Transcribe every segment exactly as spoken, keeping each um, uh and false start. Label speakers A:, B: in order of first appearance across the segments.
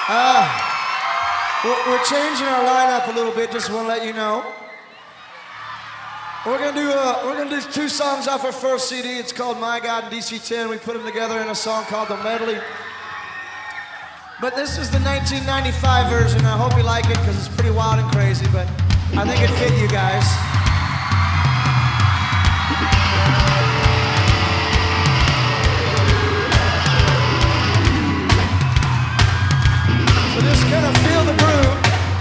A: Uh, we're, we're changing our lineup a little bit. Just want to let you know. We're gonna do uh, we're gonna do two songs off our first C D. It's called My God and D C ten. We put them together in a song called The Medley. But this is the nineteen ninety-five version. I hope you like it because it's pretty wild and crazy. But I think it fit you guys. So just kind of feel the groove.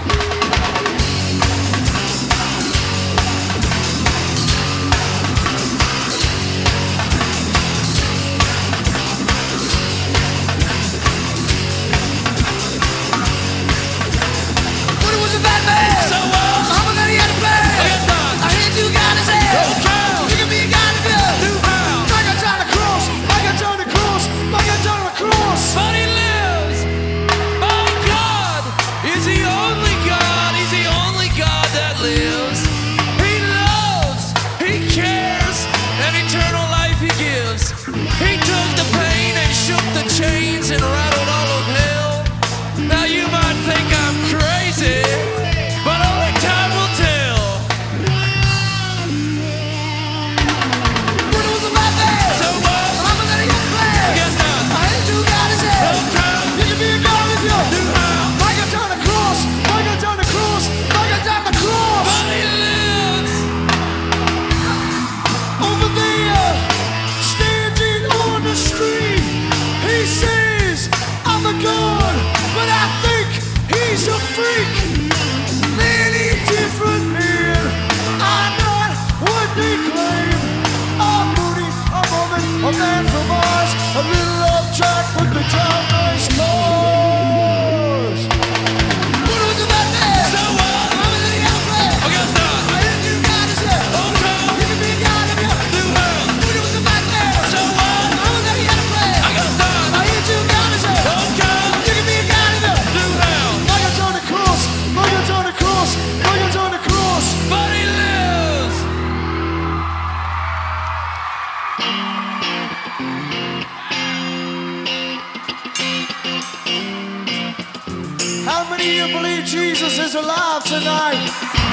A: How many of you believe Jesus is alive tonight?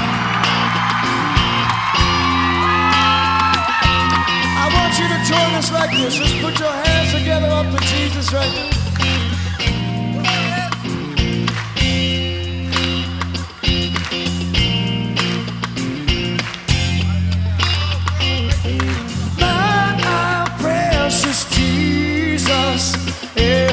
A: I want you to join us like this. Just put your hands together up to Jesus right now. My precious Jesus, yeah.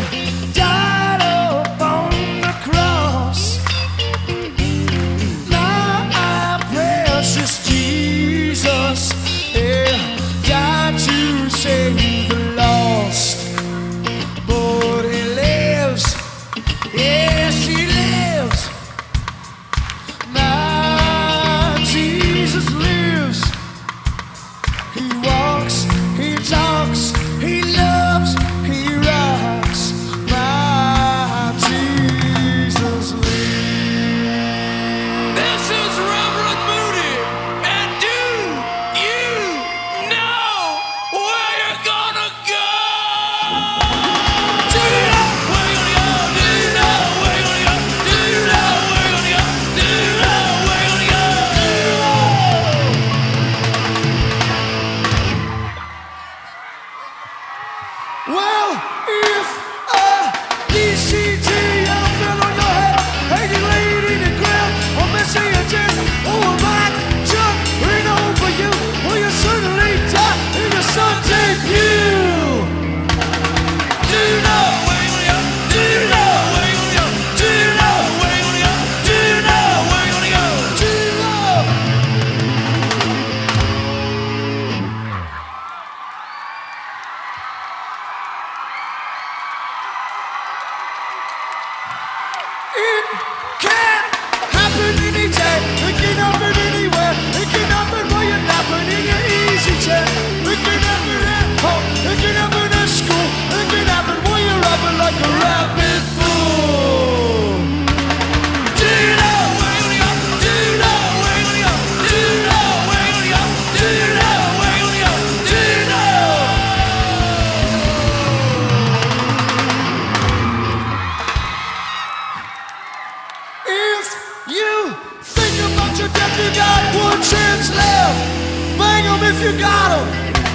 A: you got one chance left. Bang 'em if you got 'em.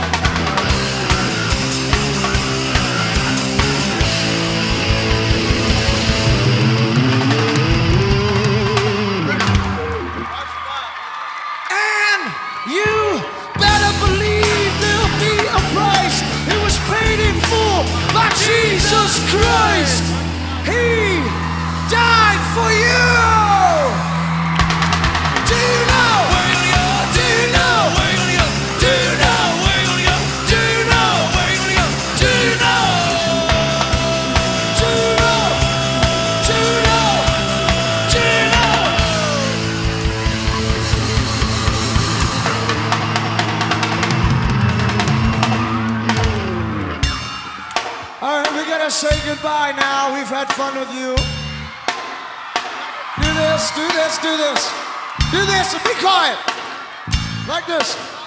A: And you better believe there'll be a price. It was paid in full by Jesus Christ. He died for you. Do you know? Do you know? Do you know? Do you know? Do you know? Do you know? Do you know? Do you know? All right, we gotta say goodbye now. We've had fun with you. Do this, do this, do this. Do this and be quiet. Like this.